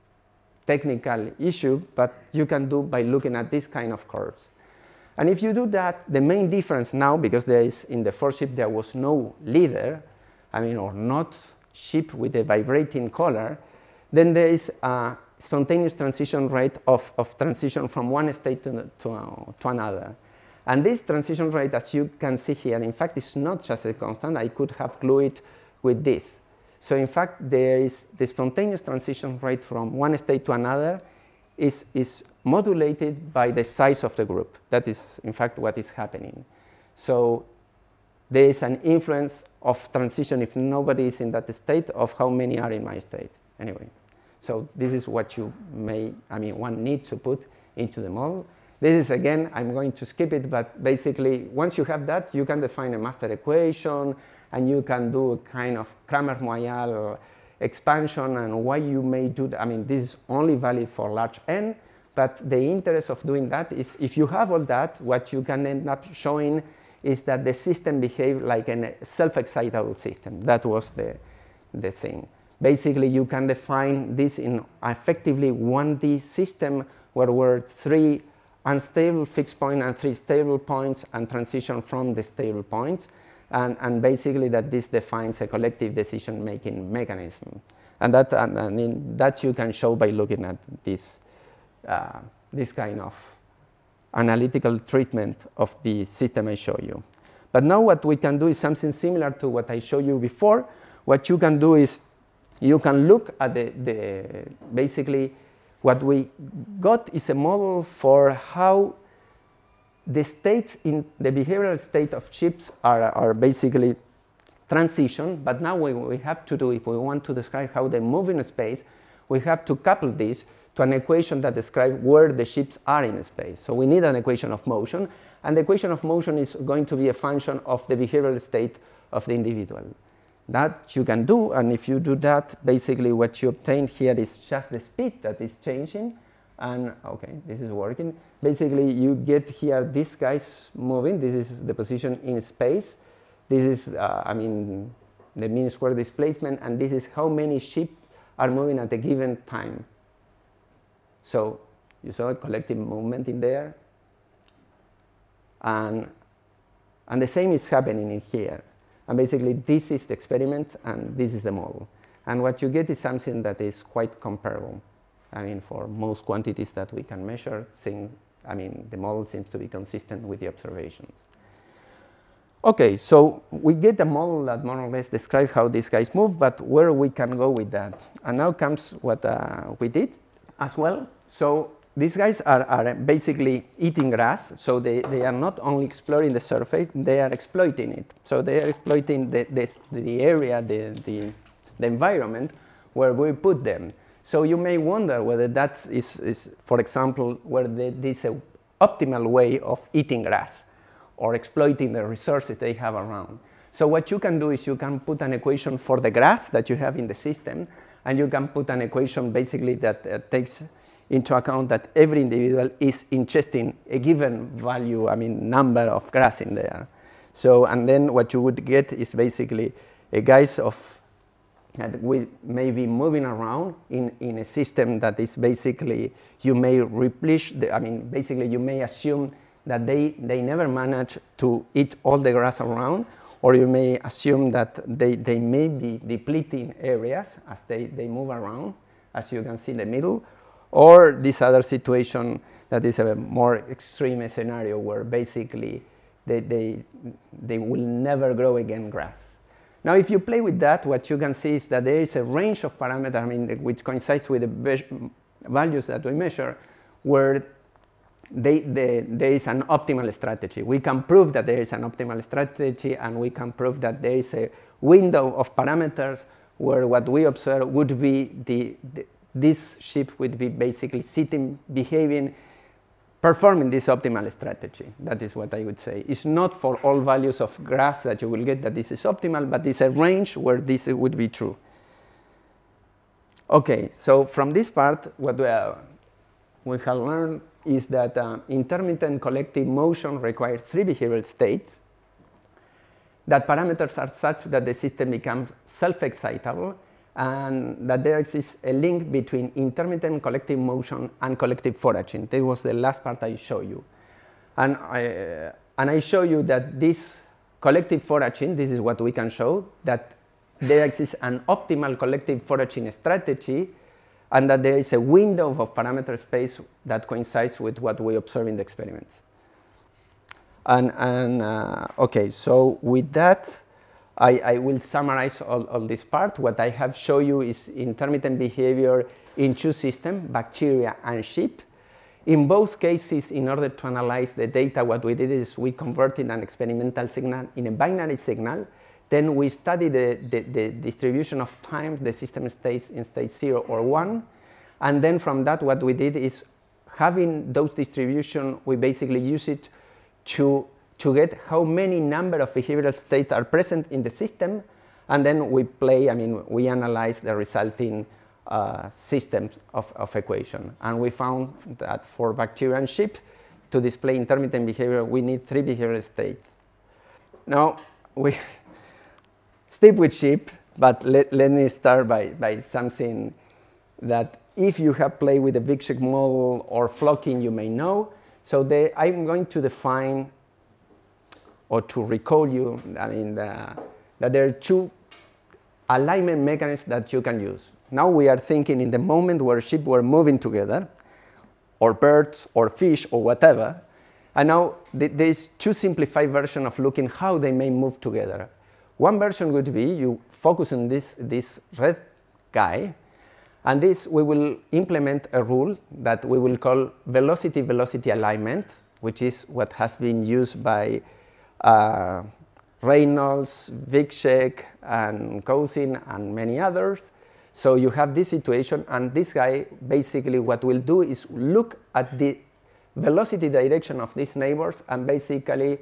technical issue, but you can do by looking at this kind of curves. And if you do that, the main difference now, because there is in the force ship there was no leader, I mean, or not ship with a vibrating color, then there is a spontaneous transition rate of, of transition from one state to, to, uh, to another. And this transition rate, as you can see here, in fact, is not just a constant. I could have glued it with this. So in fact, there is the spontaneous transition rate from one state to another is, is modulated by the size of the group. That is, in fact, what is happening. So there is an influence of transition if nobody is in that state of how many are in my state. Anyway. So this is what you may, I mean, one needs to put into the model. This is, again, I'm going to skip it, but basically, once you have that, you can define a master equation, and you can do a kind of Cramer-Moyal expansion, and why you may do that. I mean, this is only valid for large n, but the interest of doing that is if you have all that, what you can end up showing is that the system behaves like a self-excitable system. That was the, the thing. Basically, you can define this in effectively one D system where there were three unstable fixed points and three stable points and transition from the stable points. And, and basically that this defines a collective decision-making mechanism. And that, and, and in that you can show by looking at this, uh, this kind of analytical treatment of the system I show you. But now what we can do is something similar to what I showed you before. What you can do is you can look at the, the, basically what we got is a model for how the states in the behavioral state of chips are, are basically transition, but now what we have to do, if we want to describe how they move in space, we have to couple this to an equation that describes where the chips are in space. So we need an equation of motion, and the equation of motion is going to be a function of the behavioral state of the individual. That you can do, and if you do that, basically what you obtain here is just the speed that is changing, and okay, this is working. Basically, you get here this guy's moving. This is the position in space. This is, uh, I mean, the mean square displacement, and this is how many ships are moving at a given time. So you saw a collective movement in there, and and the same is happening in here. And basically, this is the experiment, and this is the model. And what you get is something that is quite comparable. I mean, for most quantities that we can measure, seeing, I mean, the model seems to be consistent with the observations. Okay, so we get a model that more or less describes how these guys move, but where we can go with that. And now comes what uh, we did as well. So these guys are, are basically eating grass, so they, they are not only exploring the surface, they are exploiting it. So they are exploiting the, the, the area, the, the, the environment where we put them. So you may wonder whether that is, is for example, where the, this is an optimal way of eating grass or exploiting the resources they have around. So what you can do is you can put an equation for the grass that you have in the system, and you can put an equation basically that uh, takes into account that every individual is ingesting a given value, I mean, number of grass in there. So, and then what you would get is basically a guise of that will may be moving around in, in a system that is basically, you may replenish, the, I mean, basically you may assume that they, they never manage to eat all the grass around, or you may assume that they, they may be depleting areas as they, they move around, as you can see in the middle, or this other situation that is a more extreme scenario where basically they, they, they will never grow again grass. Now, if you play with that, what you can see is that there is a range of parameters, I mean, which coincides with the values that we measure, where they, they, there is an optimal strategy. We can prove that there is an optimal strategy, and we can prove that there is a window of parameters where what we observe would be the, the this sheep would be basically sitting, behaving, performing this optimal strategy. That is what I would say. It's not for all values of grass that you will get that this is optimal, but it's a range where this would be true. Okay, so from this part, what we have, we have learned is that uh, intermittent collective motion requires three behavioral states, that parameters are such that the system becomes self-excitable, and that there exists a link between intermittent collective motion and collective foraging. That was the last part I showed you. And I, uh, and I show you that this collective foraging, this is what we can show, that there exists an optimal collective foraging strategy, and that there is a window of parameter space that coincides with what we observe in the experiments. And, and uh, okay, so with that, I, I will summarize all, all this part. What I have shown you is intermittent behavior in two systems, bacteria and sheep. In both cases, in order to analyze the data, what we did is we converted an experimental signal in a binary signal. Then we studied the, the, the distribution of times the system stays in state zero or one. And then from that, what we did is having those distributions, we basically use it to to get how many number of behavioral states are present in the system, and then we play, I mean, we analyze the resulting uh, systems of, of equation. And we found that for bacteria and sheep, to display intermittent behavior, we need three behavioral states. Now, we stick with sheep, but let, let me start by, by something that if you have played with the Vic-Sheck model or flocking, you may know. So they, I'm going to define or to recall you, I mean, the, that there are two alignment mechanisms that you can use. Now we are thinking in the moment where sheep were moving together, or birds, or fish, or whatever, and now th there is two simplified versions of looking how they may move together. One version would be you focus on this, this red guy, and this we will implement a rule that we will call velocity-velocity alignment, which is what has been used by Uh, Reynolds, Vic-Sheck, and Cousin, and many others. So you have this situation, and this guy basically what will do is look at the velocity direction of these neighbors and basically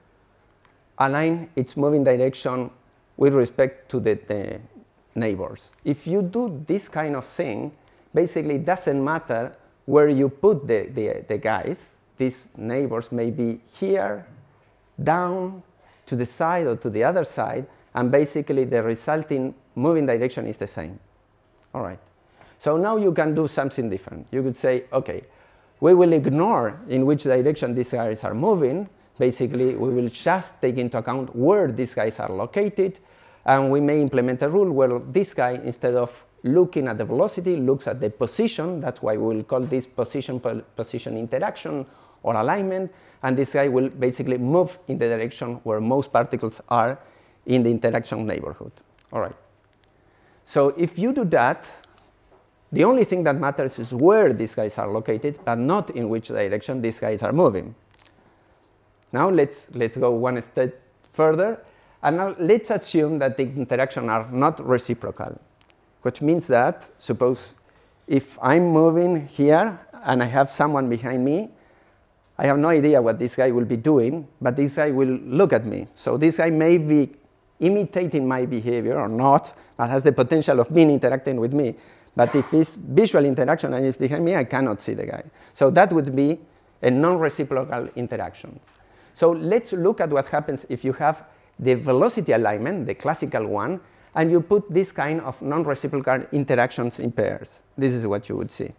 align its moving direction with respect to the, the neighbors. If you do this kind of thing, basically it doesn't matter where you put the, the, the guys. These neighbors may be here, down, to the side, or to the other side, and basically the resulting moving direction is the same. All right. So now you can do something different. You could say, okay, we will ignore in which direction these guys are moving. Basically, we will just take into account where these guys are located, and we may implement a rule where this guy, instead of looking at the velocity, looks at the position. That's why we will call this position-position interaction, or alignment, and this guy will basically move in the direction where most particles are in the interaction neighborhood. All right. So if you do that, the only thing that matters is where these guys are located, but not in which direction these guys are moving. Now let's, let's go one step further, and now let's assume that the interactions are not reciprocal, which means that, suppose if I'm moving here and I have someone behind me, I have no idea what this guy will be doing, but this guy will look at me. So this guy may be imitating my behavior or not, but has the potential of being interacting with me. But if it's visual interaction and it's behind me, I cannot see the guy. So that would be a non-reciprocal interaction. So let's look at what happens if you have the velocity alignment, the classical one, and you put this kind of non-reciprocal interactions in pairs. This is what you would see.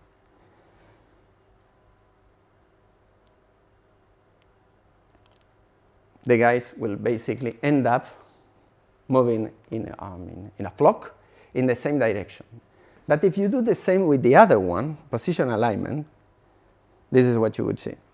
The guys will basically end up moving in, um, in, in a flock in the same direction. But if you do the same with the other one, position alignment, this is what you would see.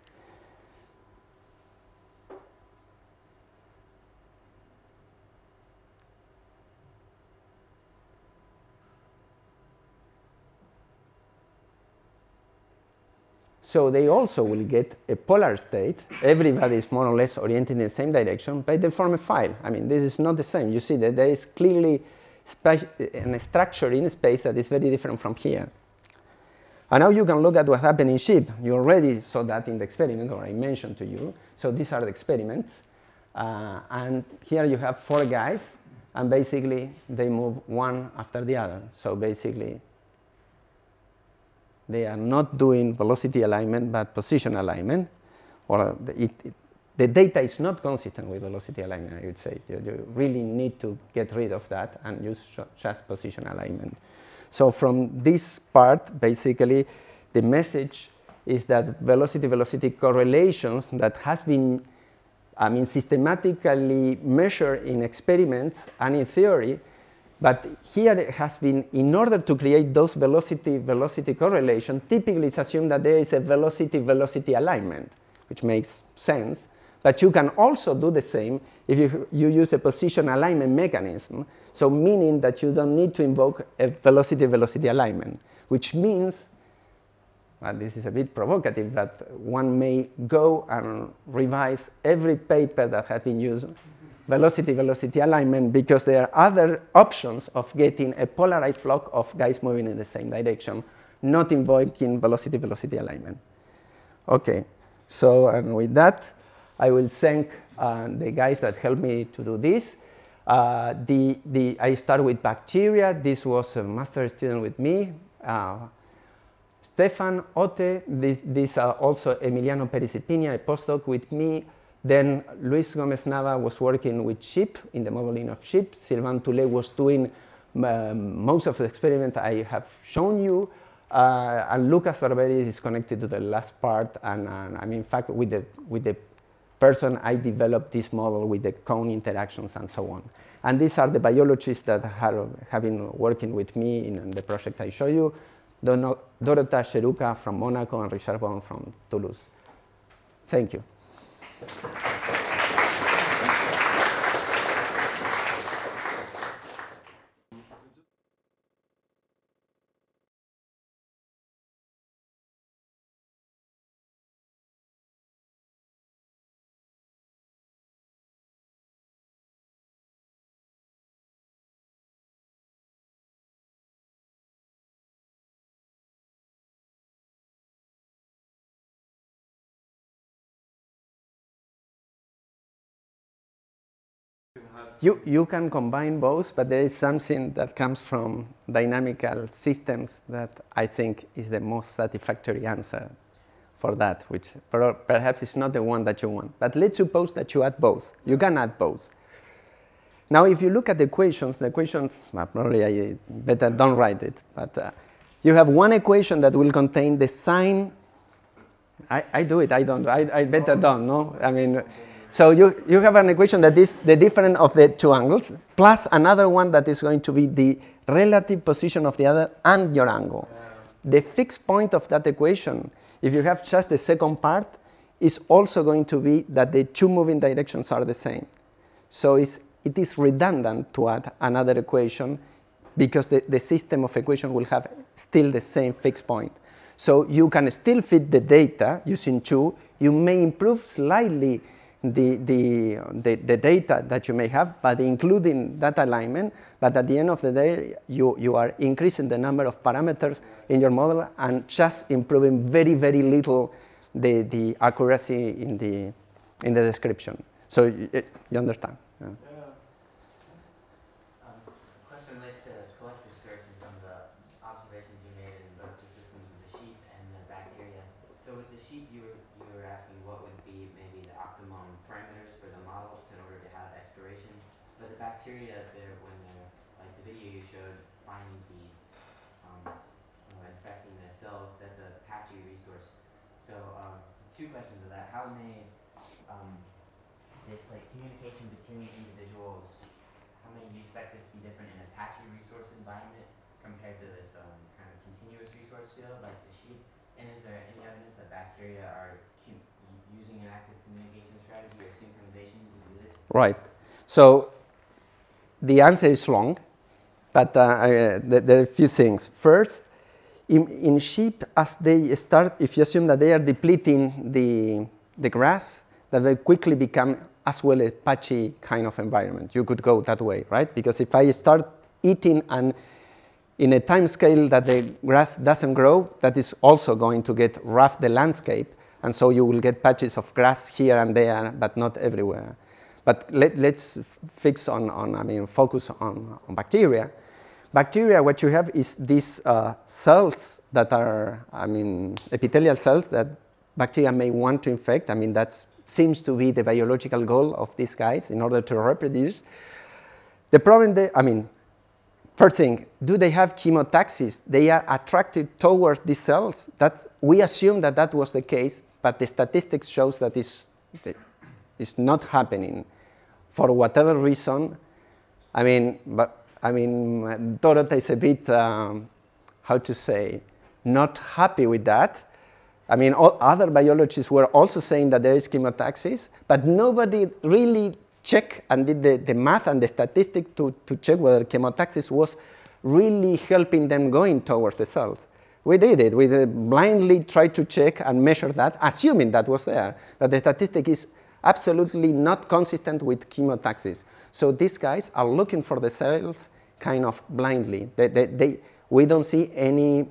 So they also will get a polar state. Everybody is more or less oriented in the same direction, but they form a file. I mean, this is not the same. You see that there is clearly a structure in space that is very different from here. And now you can look at what happened in sheep. You already saw that in the experiment, or I mentioned to you. So these are the experiments. Uh, and here you have four guys, and basically they move one after the other. So basically, they are not doing velocity alignment, but position alignment. Or it, it, the data is not consistent with velocity alignment, I would say. You, you really need to get rid of that and use just position alignment. So from this part, basically, the message is that velocity-velocity correlations that has been, I mean, systematically measured in experiments and in theory, but here it has been, in order to create those velocity-velocity correlations, typically it's assumed that there is a velocity-velocity alignment, which makes sense. But you can also do the same if you, you use a position alignment mechanism, so meaning that you don't need to invoke a velocity-velocity alignment, which means, well, this is a bit provocative, that one may go and revise every paper that has been used velocity-velocity alignment, because there are other options of getting a polarized flock of guys moving in the same direction, not invoking velocity-velocity alignment. Okay, so and with that, I will thank uh, the guys that helped me to do this. Uh, the, the, I start with bacteria. This was a master student with me. Uh, Stefan Otte, this, this uh, also Emiliano Perisipini, a postdoc with me. Then Luis Gomez Nava was working with sheep, in the modeling of sheep. Sylvain Toulet was doing um, most of the experiment I have shown you. Uh, and Lucas Barberis is connected to the last part. And, and I mean, in fact, with the, with the person, I developed this model with the cone interactions and so on. And these are the biologists that have, have been working with me in, in the project I show you. Dono, Dorota Cheruca from Monaco and Richard Bon from Toulouse. Thank you. You, you can combine both, but there is something that comes from dynamical systems that I think is the most satisfactory answer for that, which per perhaps is not the one that you want. But let's suppose that you add both. You can add both. Now, if you look at the equations, the equations, well, probably I better don't write it, but uh, you have one equation that will contain the sine. I, I do it, I don't, I, I better don't, no? I mean, so you, you have an equation that is the difference of the two angles, plus another one that is going to be the relative position of the other and your angle. The fixed point of that equation, if you have just the second part, is also going to be that the two moving directions are the same. So it's, it is redundant to add another equation because the, the system of equations will have still the same fixed point. So you can still fit the data using two. You may improve slightly the, the, the, the data that you may have by including that alignment, but at the end of the day, you, you are increasing the number of parameters in your model and just improving very, very little the, the accuracy in the, in the description. So you, you understand. Yeah. Bacteria, there when they're like the video you showed, finding the um, you know, infecting the cells, that's a patchy resource. So um, two questions of that: how may um, this like communication between individuals, how may you expect this to be different in a patchy resource environment compared to this um, kind of continuous resource field like the sheep? And is there any evidence that bacteria are using an active communication strategy or synchronization to do this? Right. So the answer is long, but uh, I, uh, th there are a few things. First, in, in sheep, as they start, if you assume that they are depleting the, the grass, that they quickly become as well a patchy kind of environment. You could go that way, right? Because if I start eating and in a time scale that the grass doesn't grow, that is also going to get rough the landscape, and so you will get patches of grass here and there, but not everywhere. But let, let's fix on, on, I mean, focus on, on bacteria. Bacteria, what you have is these uh, cells that are, I mean, epithelial cells that bacteria may want to infect. I mean, that seems to be the biological goal of these guys in order to reproduce. The problem, they, I mean, first thing, do they have chemotaxis? They are attracted towards these cells. That, we assume that that was the case, but the statistics shows that it's, that it's not happening. For whatever reason, I mean, but, I mean, Dorota is a bit, um, how to say, not happy with that. I mean, all other biologists were also saying that there is chemotaxis, but nobody really checked and did the, the math and the statistic to, to check whether chemotaxis was really helping them going towards the cells. We did it. We did blindly tried to check and measure that, assuming that was there, that the statistic is absolutely not consistent with chemotaxis. So these guys are looking for the cells kind of blindly. They, they, they, we don't see any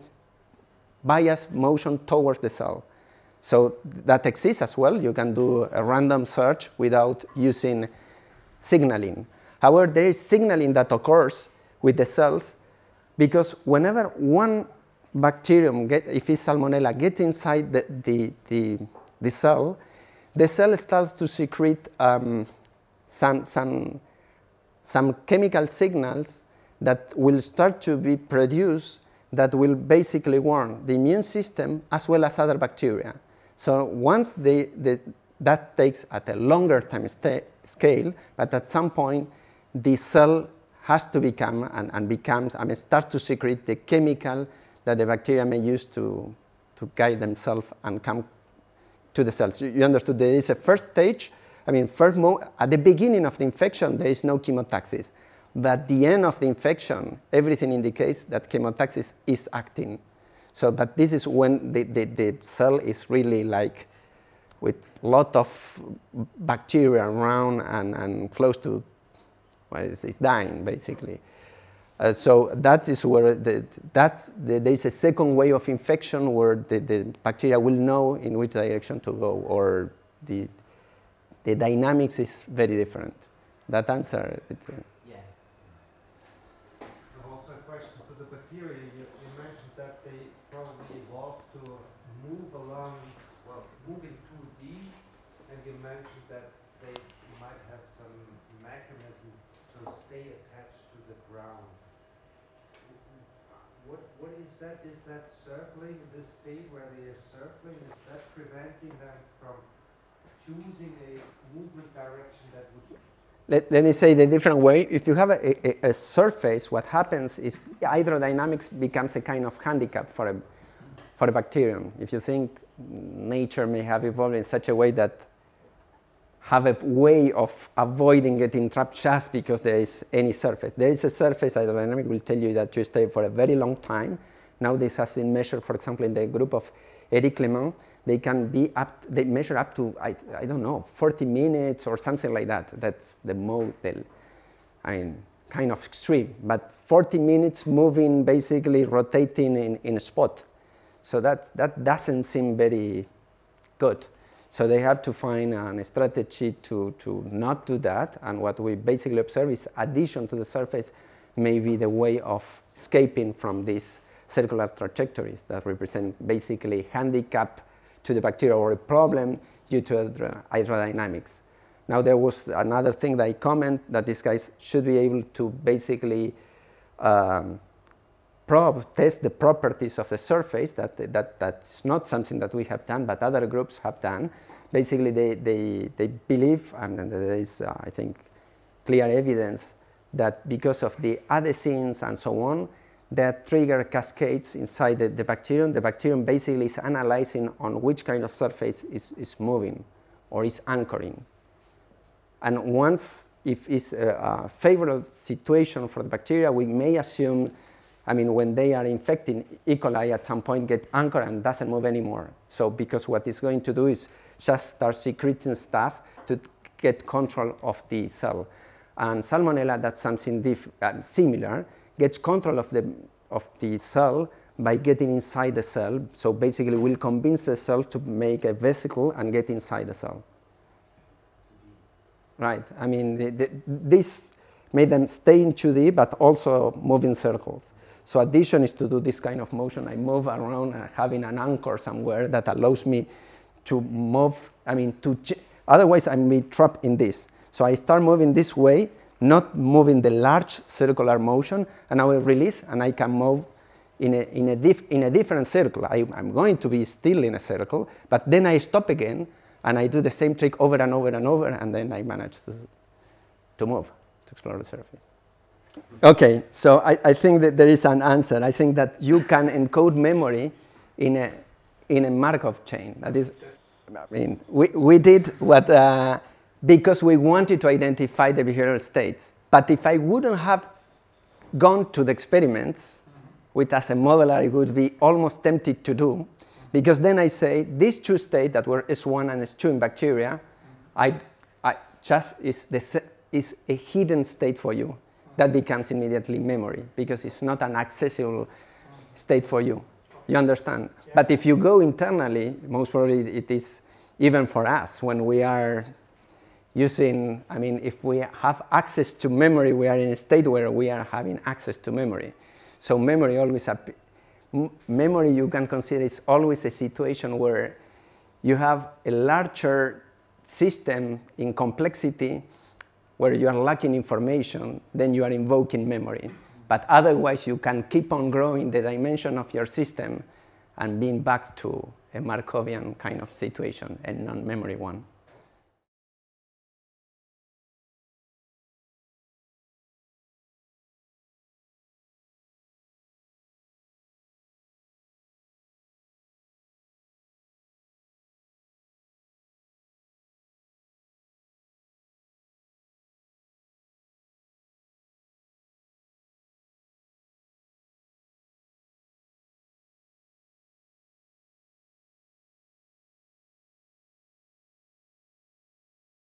biased motion towards the cell. So that exists as well. You can do a random search without using signaling. However, there is signaling that occurs with the cells because whenever one bacterium, get, if it's Salmonella, gets inside the, the, the, the cell, the cell starts to secrete um, some, some, some chemical signals that will start to be produced that will basically warn the immune system as well as other bacteria. So once they, they, that takes at a longer time scale, but at some point the cell has to become and, and becomes, I mean, start to secrete the chemical that the bacteria may use to, to guide themselves and come to the cells. You, you understood there is a first stage. I mean, first mo at the beginning of the infection, there is no chemotaxis. But at the end of the infection, everything indicates that chemotaxis is acting. So, but this is when the, the, the cell is really like with a lot of bacteria around and, and close to, well, it's, it's dying, basically. Uh, so that is where the, that's the, there is a second way of infection where the, the bacteria will know in which direction to go, or the, the dynamics is very different. That answer? It, uh, yeah. Also a question to the bacteria. You, you mentioned that they probably evolved to move along, well, move in two D, and you mentioned that they might have some mechanism to stay attached to the ground. What, what is that? Is that circling, this state where they are circling, is that preventing them from choosing a movement direction that would... Let, let me say the different way. If you have a, a, a surface, what happens is hydrodynamics becomes a kind of handicap for a, for a bacterium. If you think nature may have evolved in such a way that have a way of avoiding getting trapped just because there is any surface. There is a surface, hydrodynamic will tell you that you stay for a very long time. Now this has been measured, for example, in the group of Eric Clement. They can be up, to, they measure up to, I, I don't know, forty minutes or something like that. That's the model, I mean, kind of extreme, but forty minutes moving, basically rotating in, in a spot. So that, that doesn't seem very good. So they have to find a strategy to, to not do that, and what we basically observe is addition to the surface may be the way of escaping from these circular trajectories that represent basically handicap to the bacteria or a problem due to hydrodynamics. Now there was another thing that I comment that these guys should be able to basically um, probe, test the properties of the surface. That, that, that's not something that we have done, but other groups have done. Basically they, they, they believe, and there is, uh, I think, clear evidence that because of the adhesins and so on, that trigger cascades inside the, the bacterium. The bacterium basically is analyzing on which kind of surface is, is moving or is anchoring. And once, if it's a, a favorable situation for the bacteria, we may assume, I mean, when they are infecting E. coli at some point get anchored and doesn't move anymore. So because what it's going to do is just start secreting stuff to get control of the cell. And Salmonella, that's something diff- uh, similar, gets control of the, of the cell by getting inside the cell. So basically will convince the cell to make a vesicle and get inside the cell. Right, I mean, the, the, this made them stay in two D, but also move in circles. So addition is to do this kind of motion. I move around and having an anchor somewhere that allows me to move, I mean, to, ch- otherwise I'm be trapped in this. So I start moving this way, not moving the large circular motion, and I will release, and I can move in a, in a, dif- in a different circle. I, I'm going to be still in a circle, but then I stop again, and I do the same trick over and over and over, and then I manage to, to move, to explore the surface. Okay, so I, I think that there is an answer. I think that you can encode memory in a, in a Markov chain. That is, I mean, we, we did what, uh, because we wanted to identify the behavioral states. But if I wouldn't have gone to the experiments, which as a modeler I would be almost tempted to do, because then I say, these two states that were S one and S two in bacteria, I, I just is, the, is a hidden state for you. That becomes immediately memory, because it's not an accessible state for you. You understand? Yeah. But if you go internally, most probably it is even for us, when we are using, I mean, if we have access to memory, we are in a state where we are having access to memory. So memory always appears. Memory you can consider is always a situation where you have a larger system in complexity where you are lacking information, then you are invoking memory. But otherwise you can keep on growing the dimension of your system and being back to a Markovian kind of situation, a non-memory one.